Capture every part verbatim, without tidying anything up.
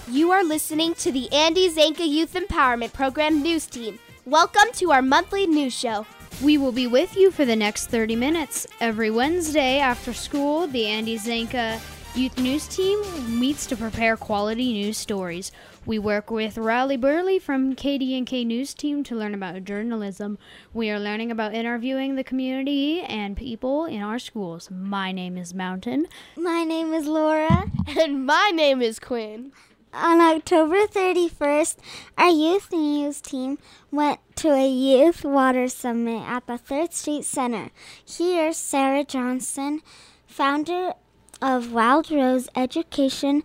You are listening to the Andy Zanka Youth Empowerment Program News Team. Welcome to our monthly news show. We will be with you for the next thirty minutes. Every Wednesday after school, the Andy Zanka Youth News Team meets to prepare quality news stories. We work with Riley Burley from K D N K News Team to learn about journalism. We are learning about interviewing the community and people in our schools. My name is Mountain. My name is Laura. And my name is Quinn. On October thirty-first, our youth news team went to a youth water summit at the third Street Center. Here, Sarah Johnson, founder of Wild Rose Education,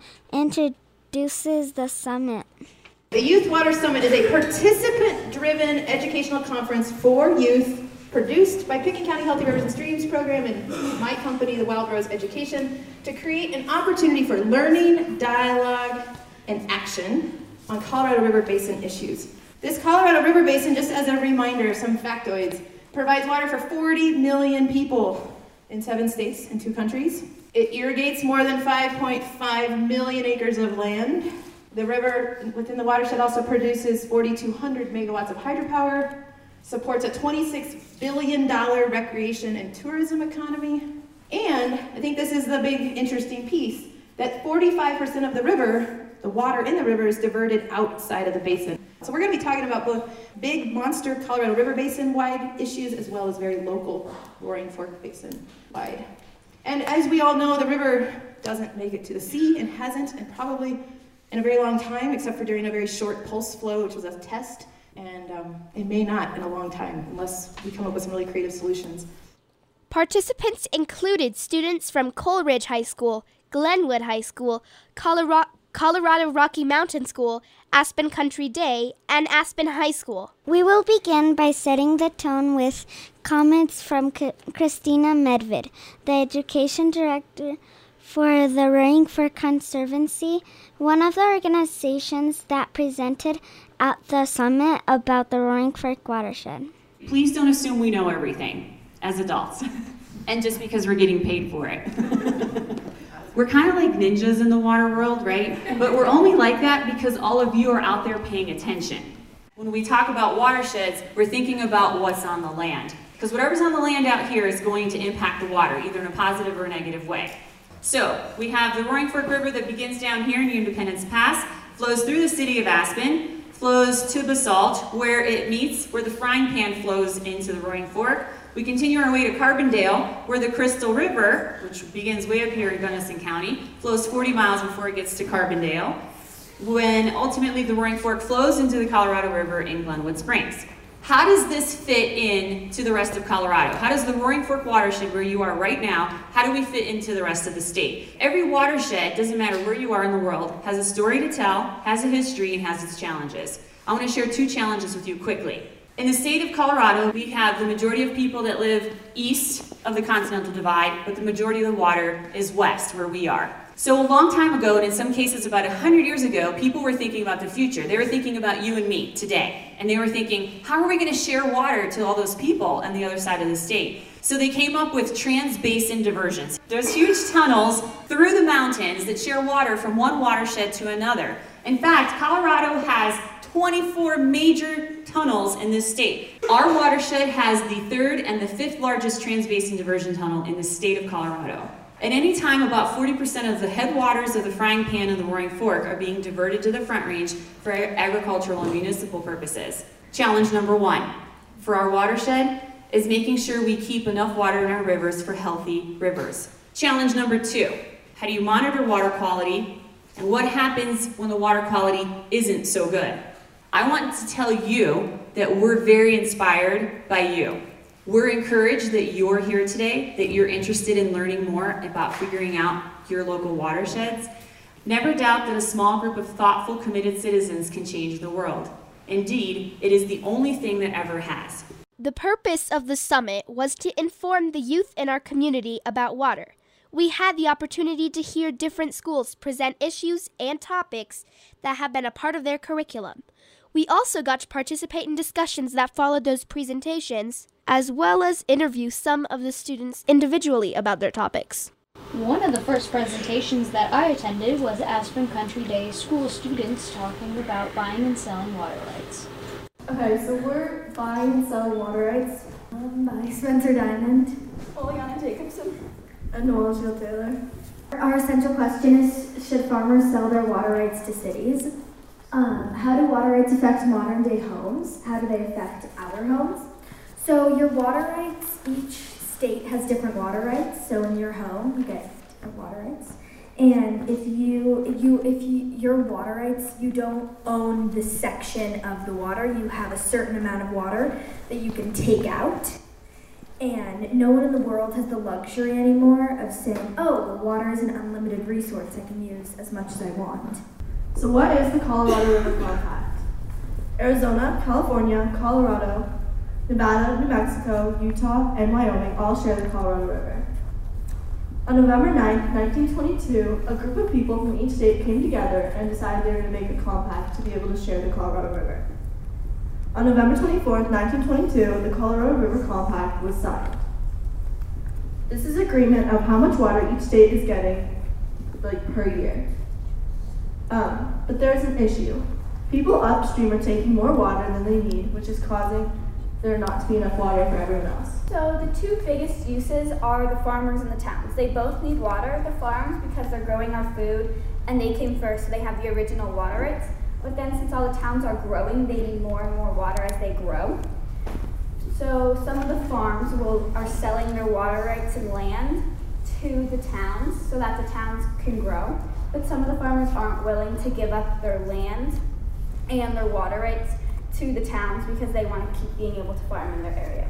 introduces the summit. The Youth Water Summit is a participant-driven educational conference for youth produced by Pickett County Healthy Rivers and Streams program and my company, the Wild Rose Education, to create an opportunity for learning, dialogue, and action on Colorado River Basin issues. This Colorado River Basin, just as a reminder, some factoids, provides water for forty million people in seven states and two countries. It irrigates more than five point five million acres of land. The river within the watershed also produces four thousand two hundred megawatts of hydropower, supports a twenty-six billion dollars recreation and tourism economy, and I think this is the big interesting piece, that forty-five percent of the river, the water in the river, is diverted outside of the basin. So we're going to be talking about both big monster Colorado River Basin-wide issues as well as very local Roaring Fork Basin-wide. And as we all know, the river doesn't make it to the sea and hasn't, and probably in a very long time, except for during a very short pulse flow, which was a test, and um, it may not in a long time unless we come up with some really creative solutions. Participants included students from Coleridge High School, Glenwood High School, Colorado, Colorado Rocky Mountain School, Aspen Country Day, and Aspen High School. We will begin by setting the tone with comments from C- Christina Medved, the education director for the Roaring Fork Conservancy, one of the organizations that presented at the summit about the Roaring Fork watershed. Please don't assume we know everything as adults, and just because we're getting paid for it. We're kind of like ninjas in the water world, right? But we're only like that because all of you are out there paying attention. When we talk about watersheds, we're thinking about what's on the land, because whatever's on the land out here is going to impact the water, either in a positive or a negative way. So we have the Roaring Fork River that begins down here in Independence Pass, flows through the city of Aspen, flows to Basalt, where it meets, where the Frying Pan flows into the Roaring Fork. We continue our way to Carbondale, where the Crystal River, which begins way up here in Gunnison County, flows forty miles before it gets to Carbondale, when ultimately the Roaring Fork flows into the Colorado River in Glenwood Springs. How does this fit in to the rest of Colorado? How does the Roaring Fork watershed, where you are right now, how do we fit into the rest of the state? Every watershed, doesn't matter where you are in the world, has a story to tell, has a history, and has its challenges. I want to share two challenges with you quickly. In the state of Colorado, we have the majority of people that live east of the Continental Divide, but the majority of the water is west, where we are. So a long time ago, and in some cases about one hundred years ago, people were thinking about the future. They were thinking about you and me today. And they were thinking, how are we going to share water to all those people on the other side of the state? So they came up with trans-basin diversions. There's huge tunnels through the mountains that share water from one watershed to another. In fact, Colorado has twenty-four major tunnels in this state. Our watershed has the third and the fifth largest trans-basin diversion tunnel in the state of Colorado. At any time, about forty percent of the headwaters of the Frying Pan and the Roaring Fork are being diverted to the Front Range for agricultural and municipal purposes. Challenge number one for our watershed is making sure we keep enough water in our rivers for healthy rivers. Challenge number two, how do you monitor water quality, and what happens when the water quality isn't so good? I want to tell you that we're very inspired by you. We're encouraged that you're here today, that you're interested in learning more about figuring out your local watersheds. Never doubt that a small group of thoughtful, committed citizens can change the world. Indeed, it is the only thing that ever has. The purpose of the summit was to inform the youth in our community about water. We had the opportunity to hear different schools present issues and topics that have been a part of their curriculum. We also got to participate in discussions that followed those presentations, as well as interview some of the students individually about their topics. One of the first presentations that I attended was Aspen Country Day school students talking about buying and selling water rights. Okay, so we're buying and selling water rights um, by Spencer Diamond, Oleana Jacobson, and Noel Shield Taylor. Our essential question is, should farmers sell their water rights to cities? Um, how do water rights affect modern day homes? How do they affect our homes? So your water rights, each state has different water rights. So in your home, you get water rights. And if you, if you, if you, your water rights, you don't own the section of the water. You have a certain amount of water that you can take out. And no one in the world has the luxury anymore of saying, oh, well, water is an unlimited resource I can use as much as I want. So what is the Colorado River Compact? Arizona, California, Colorado, Nevada, New Mexico, Utah, and Wyoming all share the Colorado River. On November ninth, nineteen twenty-two, a group of people from each state came together and decided they were going to make a compact to be able to share the Colorado River. On November twenty-fourth, nineteen twenty-two, the Colorado River Compact was signed. This is agreement of how much water each state is getting, like, per year. Um, but there's an issue. People upstream are taking more water than they need, which is causing there not to be enough water for everyone else. So the two biggest uses are the farmers and the towns. They both need water. The farms, because they're growing our food, and they came first, so they have the original water rights. But then since all the towns are growing, they need more and more water as they grow. So some of the farms will are selling their water rights and land to the towns so that the towns can grow. But some of the farmers aren't willing to give up their land and their water rights to the towns because they want to keep being able to farm in their area.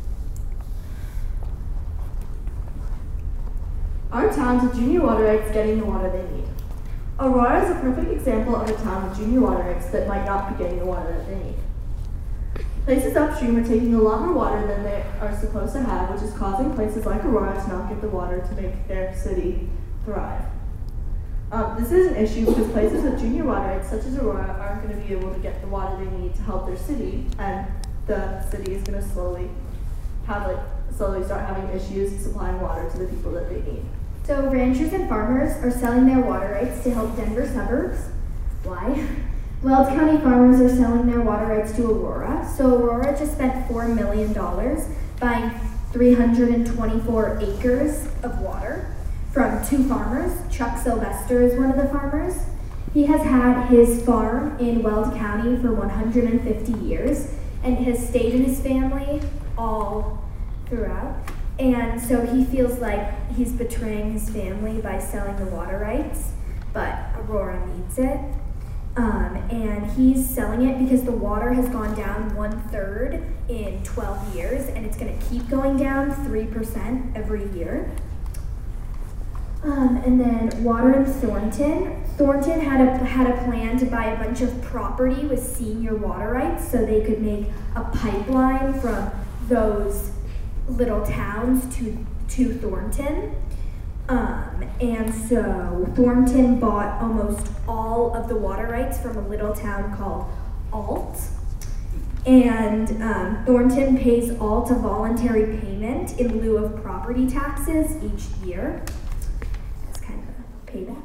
Our towns have junior water rights getting the water they need. Aurora is a perfect example of a town with junior water rights that might not be getting the water that they need. Places upstream are taking a lot more water than they are supposed to have, which is causing places like Aurora to not get the water to make their city thrive. Um, this is an issue because places with junior water rights, such as Aurora, aren't going to be able to get the water they need to help their city, and the city is going to slowly have like slowly start having issues supplying water to the people that they need. So ranchers and farmers are selling their water rights to help Denver suburbs. Why? Weld County farmers are selling their water rights to Aurora. So Aurora just spent four million dollars buying three hundred twenty-four acres of water from two farmers. Chuck Sylvester is one of the farmers. He has had his farm in Weld County for one hundred fifty years and has stayed in his family all throughout. And so he feels like he's betraying his family by selling the water rights, but Aurora needs it. Um, and he's selling it because the water has gone down one third in twelve years, and it's going to keep going down three percent every year. Um, and then water in Thornton. Thornton had a had a plan to buy a bunch of property with senior water rights, so they could make a pipeline from those little towns to to Thornton. Um, and so Thornton bought almost all of the water rights from a little town called Alt. And um, Thornton pays Alt a voluntary payment in lieu of property taxes each year. That's kind of payback.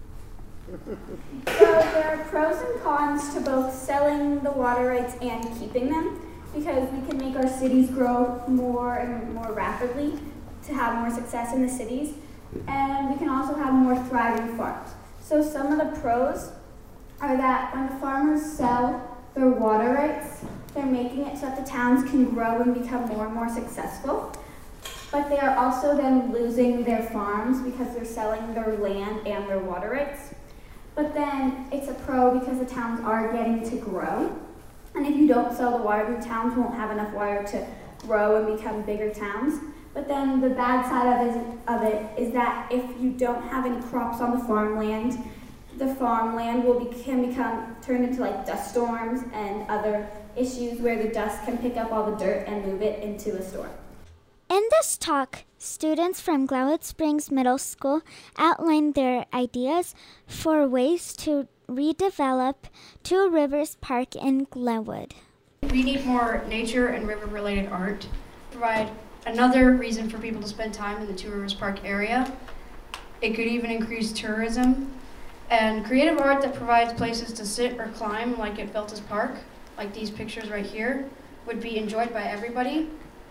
So there are pros and cons to both selling the water rights and keeping them, because we can make our cities grow more and more rapidly to have more success in the cities, and we can also have more thriving farms. So some of the pros are that when the farmers sell their water rights, they're making it so that the towns can grow and become more and more successful, but they are also then losing their farms because they're selling their land and their water rights. But then it's a pro because the towns are getting to grow. And if you don't sell the water, the towns won't have enough water to grow and become bigger towns. But then the bad side of it, of it is that if you don't have any crops on the farmland, the farmland will be, can become turned into like dust storms and other issues where the dust can pick up all the dirt and move it into a storm. In this talk, students from Glenwood Springs Middle School outlined their ideas for ways to redevelop Two Rivers Park in Glenwood. We need more nature and river-related art, provide another reason for people to spend time in the Two Rivers Park area. It could even increase tourism. And creative art that provides places to sit or climb, like at Feltus Park, like these pictures right here, would be enjoyed by everybody.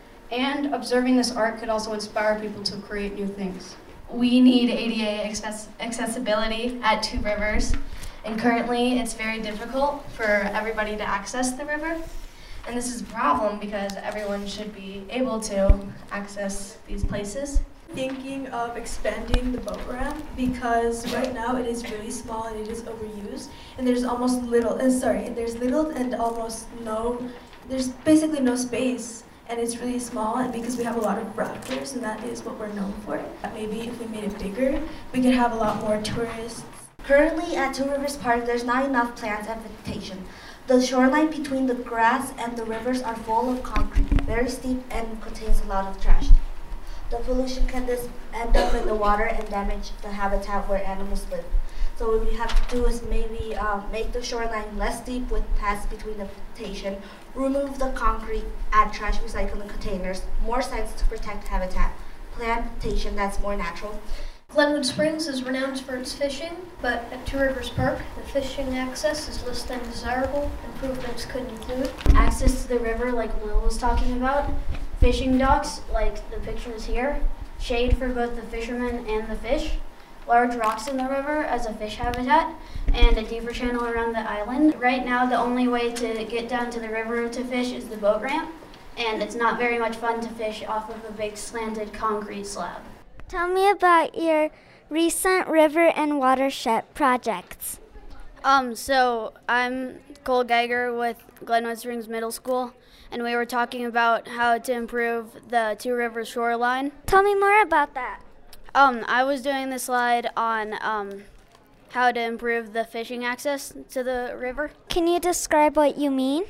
And observing this art could also inspire people to create new things. We need A D A access accessibility at Two Rivers, and currently it's very difficult for everybody to access the river. And this is a problem because everyone should be able to access these places. Thinking of expanding the boat ramp because right now it is really small and it is overused, and there's almost little, uh, sorry, there's little and almost no, there's basically no space, and it's really small, and because we have a lot of rafters and that is what we're known for. Maybe if we made it bigger, we could have a lot more tourists. Currently at Two Rivers Park, there's not enough plants and vegetation. The shoreline between the grass and the rivers are full of concrete, very steep, and contains a lot of trash. The pollution can just end up in the water and damage the habitat where animals live. So what we have to do is maybe um, make the shoreline less steep with paths between the vegetation, remove the concrete, add trash recycling containers, more signs to protect habitat, plantation that's more natural. Glenwood Springs is renowned for its fishing, but at Two Rivers Park, the fishing access is less than desirable. Improvements could include access to the river, like Will was talking about, fishing docks, like the pictures here, shade for both the fishermen and the fish, large rocks in the river as a fish habitat, and a deeper channel around the island. Right now, the only way to get down to the river to fish is the boat ramp, and it's not very much fun to fish off of a big slanted concrete slab. Tell me about your recent river and watershed projects. Um, so I'm Cole Geiger with Glenwood Springs Middle School, and we were talking about how to improve the Two Rivers shoreline. Tell me more about that. Um, I was doing the slide on um, how to improve the fishing access to the river. Can you describe what you mean?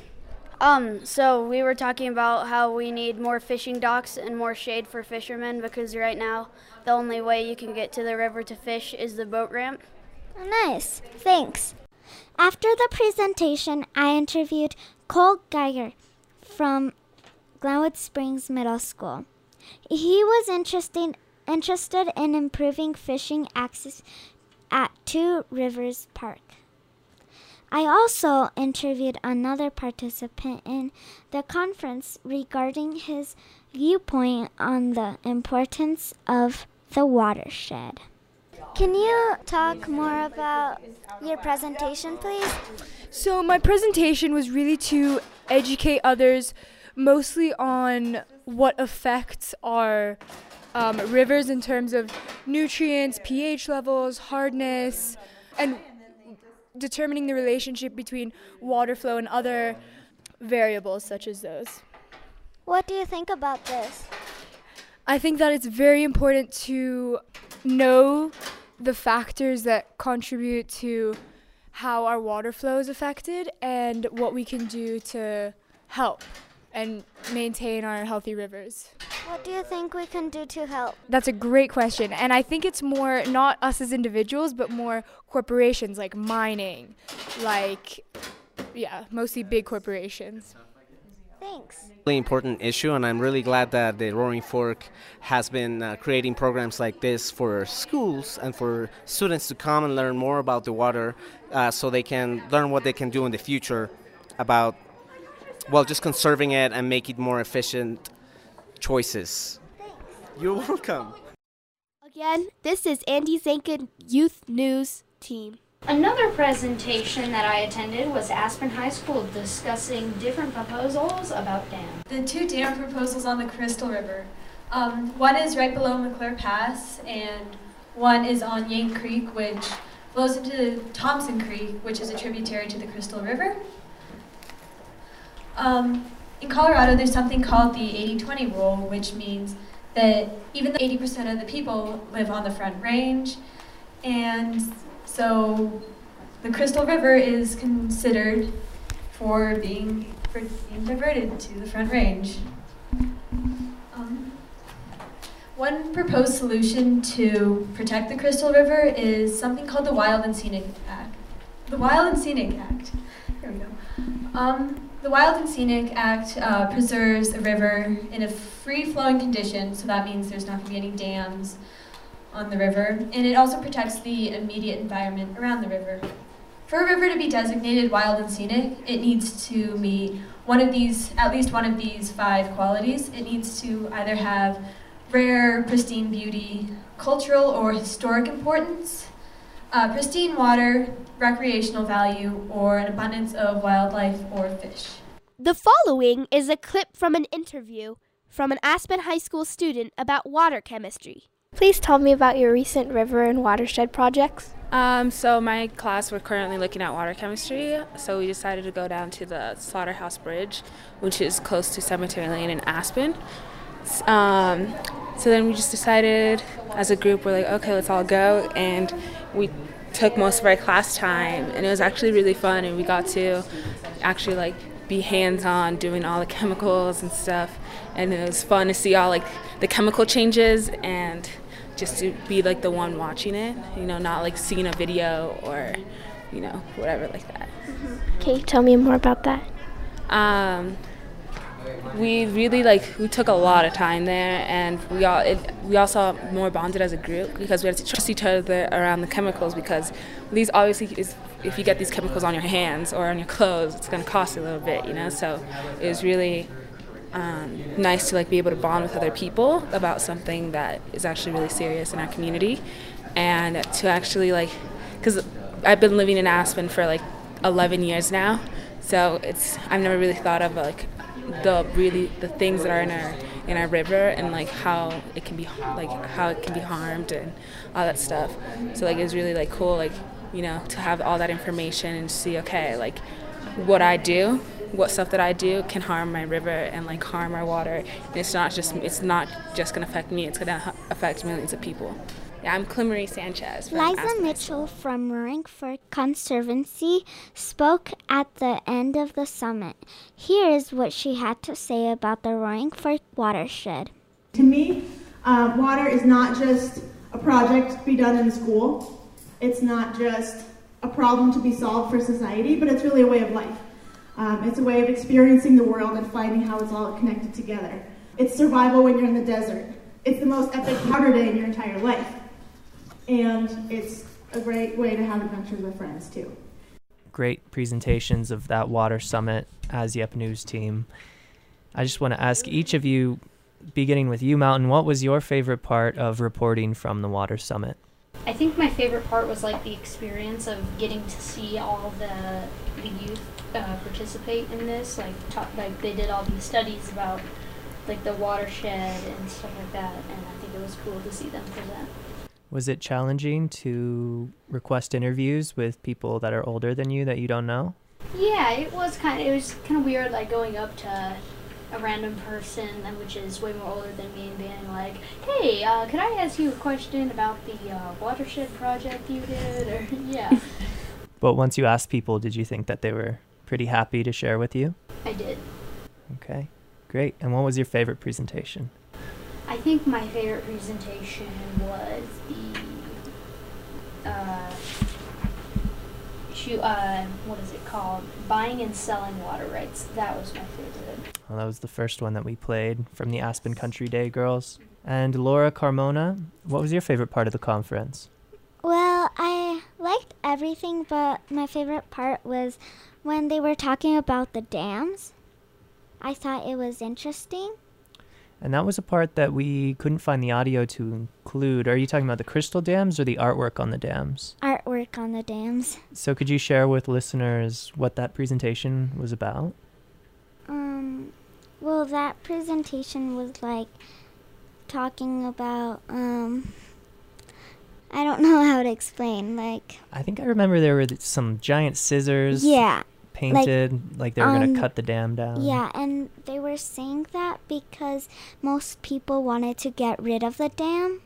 Um, so we were talking about how we need more fishing docks and more shade for fishermen because right now the only way you can get to the river to fish is the boat ramp. Oh, nice. Thanks. After the presentation, I interviewed Cole Geiger from Glenwood Springs Middle School. He was interested, interested in improving fishing access at Two Rivers Park. I also interviewed another participant in the conference regarding his viewpoint on the importance of the watershed. Can you talk more about your presentation, please? So my presentation was really to educate others mostly on what affects our um, rivers in terms of nutrients, pH levels, hardness, and determining the relationship between water flow and other variables such as those. What do you think about this? I think that it's very important to know the factors that contribute to how our water flow is affected and what we can do to help and maintain our healthy rivers. What do you think we can do to help? That's a great question, and I think it's more not us as individuals, but more corporations like mining, like, yeah, mostly big corporations. Thanks. Really important issue, and I'm really glad that the Roaring Fork has been uh, creating programs like this for schools and for students to come and learn more about the water uh, so they can learn what they can do in the future about, well, just conserving it and make it more efficient choices. Thanks. You're welcome. Again, this is Andy Zankin Youth News Team. Another presentation that I attended was Aspen High School discussing different proposals about dams. The two dam proposals on the Crystal River. Um, one is right below McClure Pass, and one is on Yang Creek, which flows into Thompson Creek, which is a tributary to the Crystal River. Um, in Colorado, there's something called the eighty twenty rule, which means that even though eighty percent of the people live on the Front Range, and so the Crystal River is considered for being, for being diverted to the Front Range. Um, one proposed solution to protect the Crystal River is something called the Wild and Scenic Act. The Wild and Scenic Act. Here we go. Um, the Wild and Scenic Act uh, preserves the river in a free-flowing condition, so that means there's not going to be any dams on the river, and it also protects the immediate environment around the river. For a river to be designated wild and scenic, it needs to meet one of these, at least one of these five qualities. It needs to either have rare, pristine beauty, cultural or historic importance, uh, pristine water, recreational value, or an abundance of wildlife or fish. The following is a clip from an interview from an Aspen High School student about water chemistry. Please tell me about your recent river and watershed projects. Um, so my class, we're currently looking at water chemistry, so we decided to go down to the Slaughterhouse Bridge, which is close to Cemetery Lane in Aspen. Um, so then we just decided as a group, we're like, okay, let's all go, and we took most of our class time, and it was actually really fun, and we got to actually like be hands-on doing all the chemicals and stuff, and it was fun to see all like the chemical changes and just to be like the one watching it, you know, not like seeing a video or, you know, whatever like that. Okay, tell me more about that. Um, we really like, we took a lot of time there, and we all, it, we also more bonded as a group because we had to trust each other around the chemicals, because these obviously is, if you get these chemicals on your hands or on your clothes, it's going to cost a little bit, you know, so it was really Um, nice to like be able to bond with other people about something that is actually really serious in our community, and to actually like, because I've been living in Aspen for like eleven years now, so it's I've never really thought of like the really the things that are in our in our river and like how it can be like how it can be harmed and all that stuff. So like it's really like cool, like, you know, to have all that information and see, okay, like what I do, what stuff that I do can harm my river and like harm our water. And it's not just it's not just gonna affect me, it's gonna ha- affect millions of people. Yeah, I'm Clamarie Sanchez. From Liza Aspen Mitchell from Roaring Fork Conservancy spoke at the end of the summit. Here is what she had to say about the Roaring Fork watershed. To me, uh, water is not just a project to be done in school. It's not just a problem to be solved for society, but it's really a way of life. Um, it's a way of experiencing the world and finding how it's all connected together. It's survival when you're in the desert. It's the most epic water day in your entire life. And it's a great way to have adventures with friends, too. Great presentations of that water summit as Yep News team. I just want to ask each of you, beginning with you, Mountain, what was your favorite part of reporting from the water summit? I think my favorite part was like the experience of getting to see all the the youth uh, participate in this. Like, talk, like they did all these studies about like the watershed and stuff like that, and I think it was cool to see them present. Was it challenging to request interviews with people that are older than you that you don't know? Yeah, it was kind of it was kind of weird, like going up to a random person, which is way more older than me, and being like, hey, uh, could I ask you a question about the uh, watershed project you did? Or yeah. But once you asked people, did you think that they were pretty happy to share with you? I did. Okay, great. And what was your favorite presentation? I think my favorite presentation was the, uh, shoot, uh, what is it called? Buying and selling water rights. That was my favorite. Well, that was the first one that we played from the Aspen Country Day girls. And Laura Carmona, what was your favorite part of the conference? Well, I liked everything, but my favorite part was when they were talking about the dams. I thought it was interesting. And that was a part that we couldn't find the audio to include. Are you talking about the crystal dams or the artwork on the dams? Artwork on the dams. So could you share with listeners what that presentation was about? Um, well, that presentation was like talking about, um, I don't know how to explain, like... I think I remember there were some giant scissors. Yeah. Painted, like, like they were um, going to cut the dam down. Yeah, and they were saying that because most people wanted to get rid of the dam.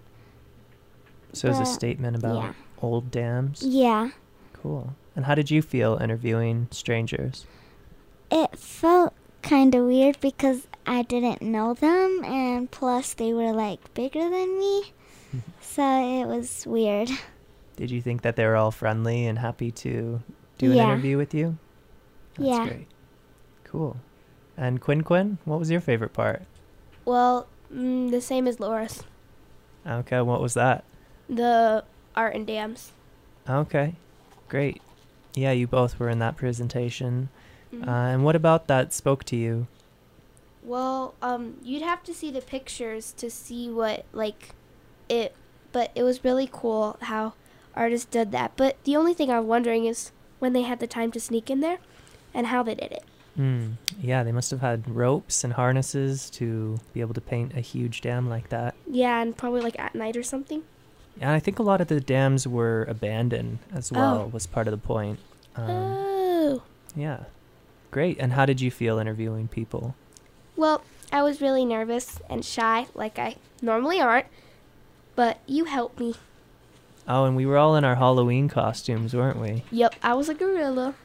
So it's a statement about yeah. old dams? Yeah. Cool. And how did you feel interviewing strangers? It felt kind of weird because I didn't know them, and plus they were like bigger than me. So it was weird. Did you think that they were all friendly and happy to do an yeah. interview with you? That's yeah. great. Cool. And Quinn Quinn, what was your favorite part? Well, mm, the same as Laura's. Okay, what was that? the art and dams. Okay, great. Yeah, you both were in that presentation. Mhm. Uh, and what about that spoke to you? Well, um, you'd have to see the pictures to see what, like, it, but it was really cool how artists did that. But the only thing I'm wondering is when they had the time to sneak in there and how they did it. Hmm. Yeah, they must have had ropes and harnesses to be able to paint a huge dam like that. Yeah, and probably like at night or something. And I think a lot of the dams were abandoned as well, Oh. was part of the point. Um, Oh. Yeah. Great. And how did you feel interviewing people? Well, I was really nervous and shy, like I normally aren't, but you helped me. Oh, and we were all in our Halloween costumes, weren't we? Yep, I was a gorilla.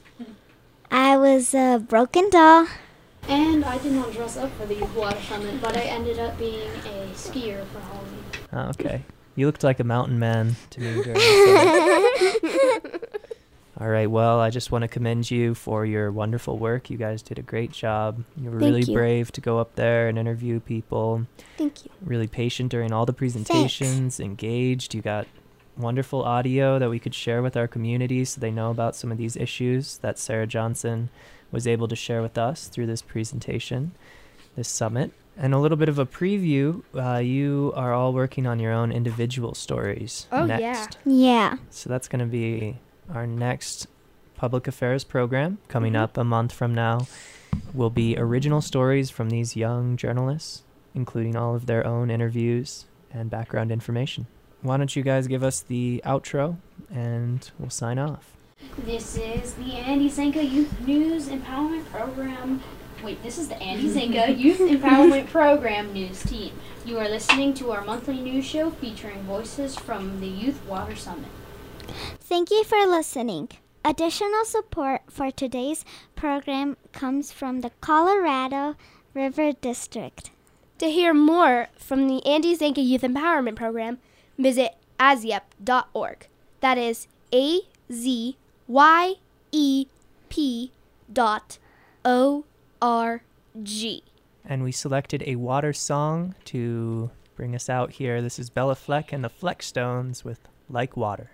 I was a broken doll. And I did not dress up for the Youth Water Summit, but I ended up being a skier for Halloween. Oh, okay. You looked like a mountain man to me during the summit. All right, well, I just want to commend you for your wonderful work. You guys did a great job. You were Thank really you. brave to go up there and interview people. Thank you. Really patient during all the presentations, engaged. You got wonderful audio that we could share with our community so they know about some of these issues that Sarah Johnson was able to share with us through this presentation, this summit. And a little bit of a preview, uh, you are all working on your own individual stories Oh, next. yeah. Yeah. So that's going to be our next public affairs program coming Mhm. up a month from now. Will be original stories from these young journalists, including all of their own interviews and background information. Why don't you guys give us the outro and we'll sign off. This is the Andy Zenka Youth News Empowerment Program. Wait, this is the Andy Zenka Youth Empowerment Program News Team. You are listening to our monthly news show featuring voices from the Youth Water Summit. Thank you for listening. Additional support for today's program comes from the Colorado River District. To hear more from the Andy Zenka Youth Empowerment Program, visit A Z Y E P dot org. That is A Z Y E P dot O R G. And we selected a water song to bring us out here. This is Bella Fleck and the Fleckstones with Like Water.